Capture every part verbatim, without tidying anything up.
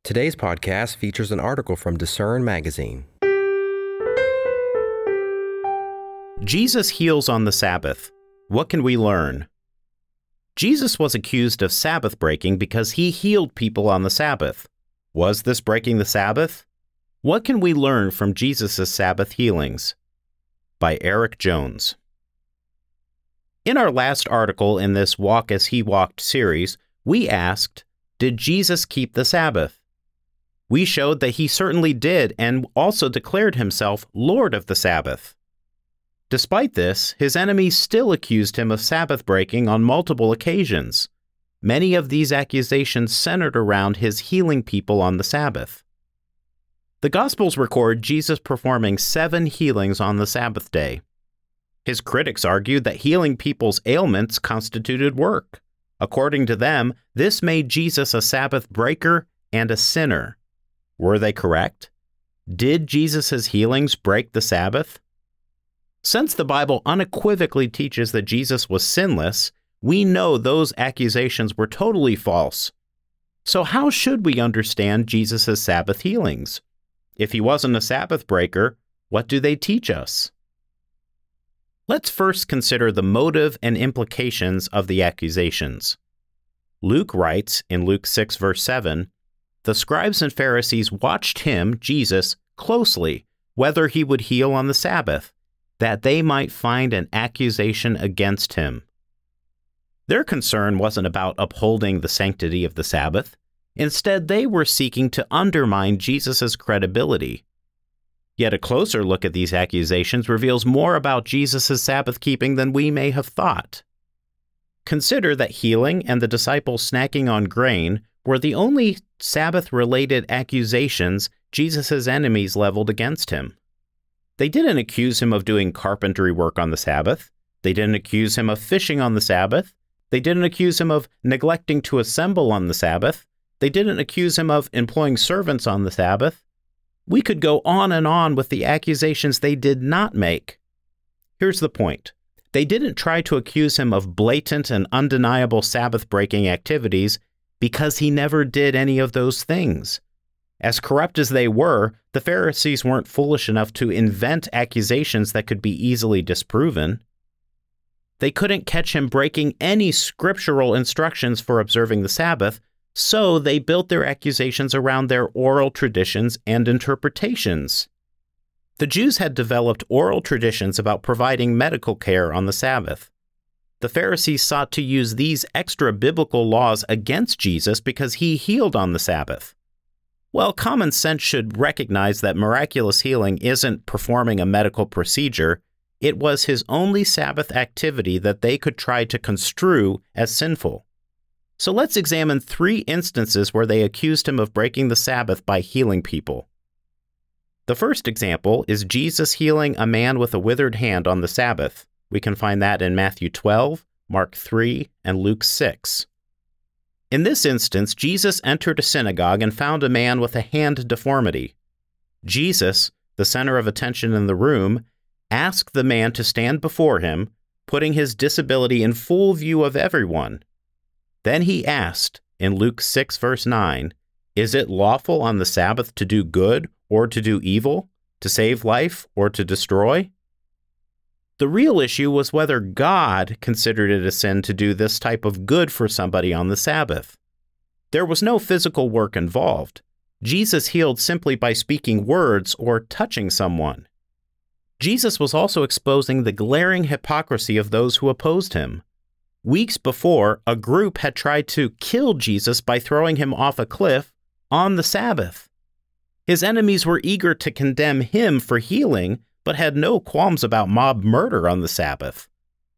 Today's podcast features an article from Discern Magazine. Jesus heals on the Sabbath. What can we learn? Jesus was accused of Sabbath breaking because he healed people on the Sabbath. Was this breaking the Sabbath? What can we learn from Jesus' Sabbath healings? By Eric Jones. In our last article in this Walk as He Walked series, we asked, did Jesus keep the Sabbath? We showed that he certainly did and also declared himself Lord of the Sabbath. Despite this, his enemies still accused him of Sabbath breaking on multiple occasions. Many of these accusations centered around his healing people on the Sabbath. The Gospels record Jesus performing seven healings on the Sabbath day. His critics argued that healing people's ailments constituted work. According to them, this made Jesus a Sabbath breaker and a sinner. Were they correct? Did Jesus' healings break the Sabbath? Since the Bible unequivocally teaches that Jesus was sinless, we know those accusations were totally false. So how should we understand Jesus' Sabbath healings? If he wasn't a Sabbath breaker, what do they teach us? Let's first consider the motive and implications of the accusations. Luke writes in Luke six verse seven, "The scribes and Pharisees watched him, Jesus, closely, whether he would heal on the Sabbath, that they might find an accusation against him." Their concern wasn't about upholding the sanctity of the Sabbath. Instead, they were seeking to undermine Jesus' credibility. Yet a closer look at these accusations reveals more about Jesus' Sabbath keeping than we may have thought. Consider that healing and the disciples snacking on grain were the only Sabbath-related accusations Jesus' enemies leveled against him. They didn't accuse him of doing carpentry work on the Sabbath. They didn't accuse him of fishing on the Sabbath. They didn't accuse him of neglecting to assemble on the Sabbath. They didn't accuse him of employing servants on the Sabbath. We could go on and on with the accusations they did not make. Here's the point. They didn't try to accuse him of blatant and undeniable Sabbath-breaking activities because he never did any of those things. As corrupt as they were, the Pharisees weren't foolish enough to invent accusations that could be easily disproven. They couldn't catch him breaking any scriptural instructions for observing the Sabbath, so they built their accusations around their oral traditions and interpretations. The Jews had developed oral traditions about providing medical care on the Sabbath. The Pharisees sought to use these extra biblical laws against Jesus because he healed on the Sabbath. Well, common sense should recognize that miraculous healing isn't performing a medical procedure. It was his only Sabbath activity that they could try to construe as sinful. So let's examine three instances where they accused him of breaking the Sabbath by healing people. The first example is Jesus healing a man with a withered hand on the Sabbath. We can find that in Matthew twelve, Mark three, and Luke six. In this instance, Jesus entered a synagogue and found a man with a hand deformity. Jesus, the center of attention in the room, asked the man to stand before him, putting his disability in full view of everyone. Then he asked, in Luke six verse nine, "Is it lawful on the Sabbath to do good or to do evil, to save life or to destroy?" The real issue was whether God considered it a sin to do this type of good for somebody on the Sabbath. There was no physical work involved. Jesus healed simply by speaking words or touching someone. Jesus was also exposing the glaring hypocrisy of those who opposed him. Weeks before, a group had tried to kill Jesus by throwing him off a cliff on the Sabbath. His enemies were eager to condemn him for healing, but had no qualms about mob murder on the Sabbath.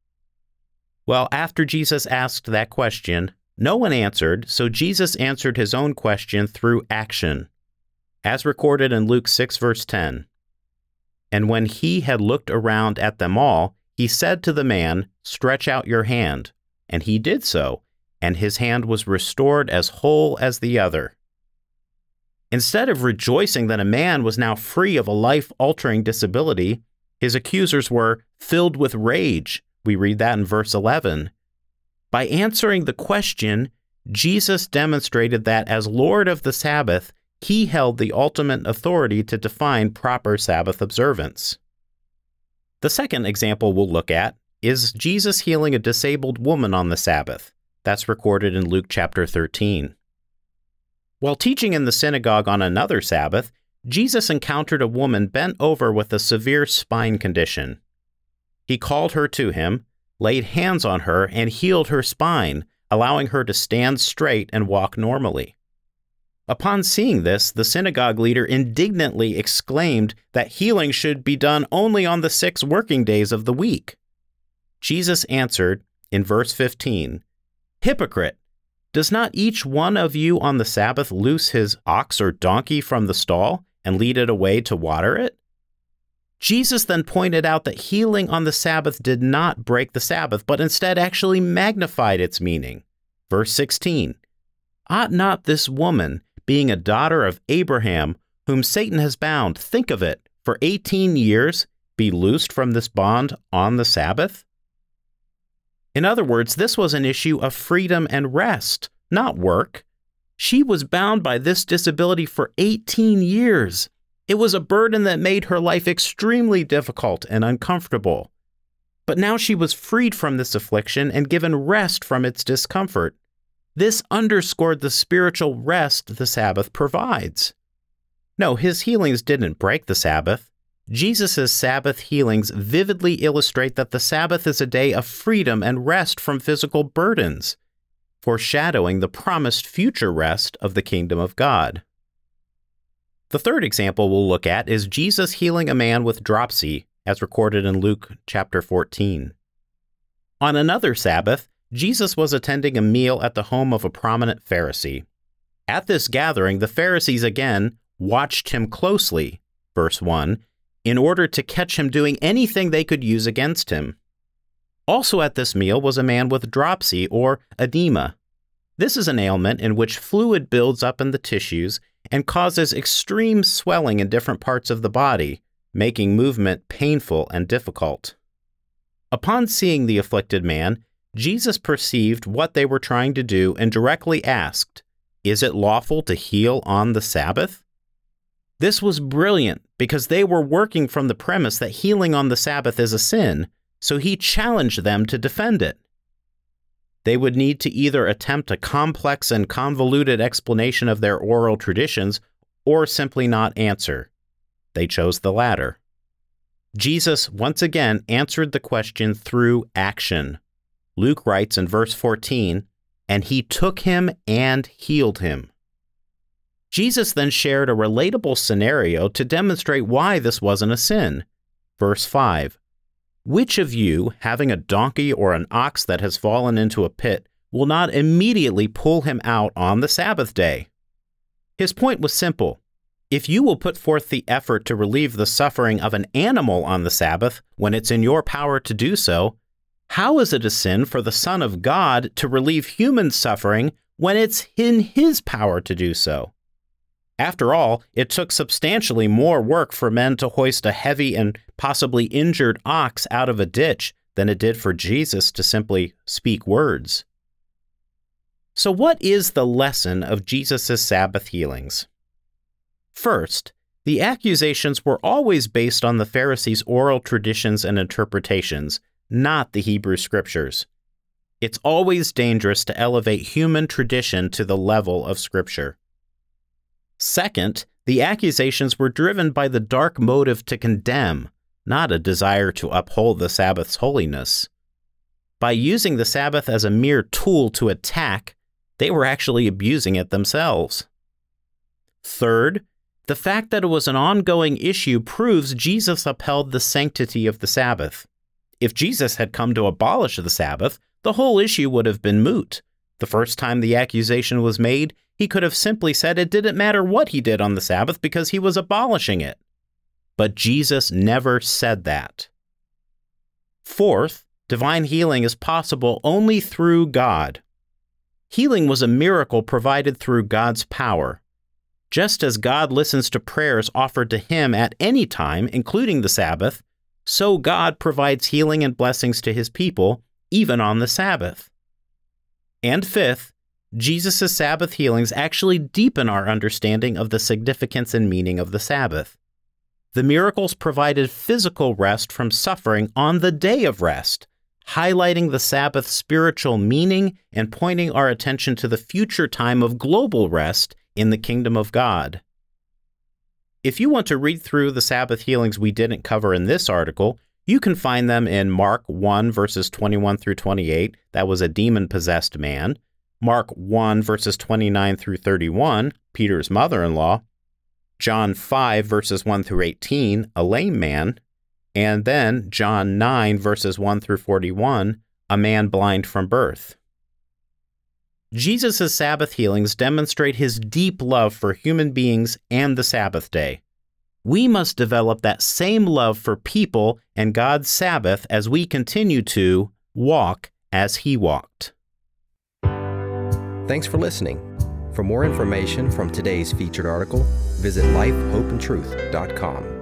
Well, after Jesus asked that question, no one answered, so Jesus answered his own question through action. As recorded in Luke six verse ten, "And when he had looked around at them all, he said to the man, 'Stretch out your hand.' And he did so, and his hand was restored as whole as the other." Instead of rejoicing that a man was now free of a life-altering disability, his accusers were filled with rage. We read that in verse eleven. By answering the question, Jesus demonstrated that as Lord of the Sabbath, he held the ultimate authority to define proper Sabbath observance. The second example we'll look at is Jesus healing a disabled woman on the Sabbath. That's recorded in Luke chapter thirteen. While teaching in the synagogue on another Sabbath, Jesus encountered a woman bent over with a severe spine condition. He called her to him, laid hands on her, and healed her spine, allowing her to stand straight and walk normally. Upon seeing this, the synagogue leader indignantly exclaimed that healing should be done only on the six working days of the week. Jesus answered in verse fifteen, "Hypocrite! Does not each one of you on the Sabbath loose his ox or donkey from the stall and lead it away to water it?" Jesus then pointed out that healing on the Sabbath did not break the Sabbath, but instead actually magnified its meaning. Verse sixteen, "Ought not this woman, being a daughter of Abraham, whom Satan has bound, think of it, for eighteen years, be loosed from this bond on the Sabbath?" In other words, this was an issue of freedom and rest, not work. She was bound by this disability for eighteen years. It was a burden that made her life extremely difficult and uncomfortable. But now she was freed from this affliction and given rest from its discomfort. This underscored the spiritual rest the Sabbath provides. No, his healings didn't break the Sabbath. Jesus' Sabbath healings vividly illustrate that the Sabbath is a day of freedom and rest from physical burdens, foreshadowing the promised future rest of the kingdom of God. The third example we'll look at is Jesus healing a man with dropsy, as recorded in Luke chapter fourteen. On another Sabbath, Jesus was attending a meal at the home of a prominent Pharisee. At this gathering, the Pharisees again watched him closely, verse one, in order to catch him doing anything they could use against him. Also at this meal was a man with dropsy or edema. This is an ailment in which fluid builds up in the tissues and causes extreme swelling in different parts of the body, making movement painful and difficult. Upon seeing the afflicted man, Jesus perceived what they were trying to do and directly asked, "Is it lawful to heal on the Sabbath?" This was brilliant because they were working from the premise that healing on the Sabbath is a sin, so he challenged them to defend it. They would need to either attempt a complex and convoluted explanation of their oral traditions or simply not answer. They chose the latter. Jesus once again answered the question through action. Luke writes in verse fourteen, "And he took him and healed him." Jesus then shared a relatable scenario to demonstrate why this wasn't a sin. Verse five, "Which of you, having a donkey or an ox that has fallen into a pit, will not immediately pull him out on the Sabbath day?" His point was simple. If you will put forth the effort to relieve the suffering of an animal on the Sabbath when it's in your power to do so, how is it a sin for the Son of God to relieve human suffering when it's in his power to do so? After all, it took substantially more work for men to hoist a heavy and possibly injured ox out of a ditch than it did for Jesus to simply speak words. So what is the lesson of Jesus' Sabbath healings? First, the accusations were always based on the Pharisees' oral traditions and interpretations, not the Hebrew Scriptures. It's always dangerous to elevate human tradition to the level of Scripture. Second, the accusations were driven by the dark motive to condemn, not a desire to uphold the Sabbath's holiness. By using the Sabbath as a mere tool to attack, they were actually abusing it themselves. Third, the fact that it was an ongoing issue proves Jesus upheld the sanctity of the Sabbath. If Jesus had come to abolish the Sabbath, the whole issue would have been moot. The first time the accusation was made, he could have simply said it didn't matter what he did on the Sabbath because he was abolishing it. But Jesus never said that. Fourth, divine healing is possible only through God. Healing was a miracle provided through God's power. Just as God listens to prayers offered to him at any time, including the Sabbath, so God provides healing and blessings to his people, even on the Sabbath. And fifth, Jesus' Sabbath healings actually deepen our understanding of the significance and meaning of the Sabbath. The miracles provided physical rest from suffering on the day of rest, highlighting the Sabbath's spiritual meaning and pointing our attention to the future time of global rest in the kingdom of God. If you want to read through the Sabbath healings we didn't cover in this article, you can find them in Mark one, verses twenty-one through twenty-eight. That was a demon-possessed man. Mark one, verses twenty-nine through thirty-one, Peter's mother-in-law. John five, verses one through eighteen, a lame man. And then John nine, verses one through forty-one, a man blind from birth. Jesus' Sabbath healings demonstrate his deep love for human beings and the Sabbath day. We must develop that same love for people and God's Sabbath as we continue to walk as he walked. Thanks for listening. For more information from today's featured article, visit life hope and truth dot com.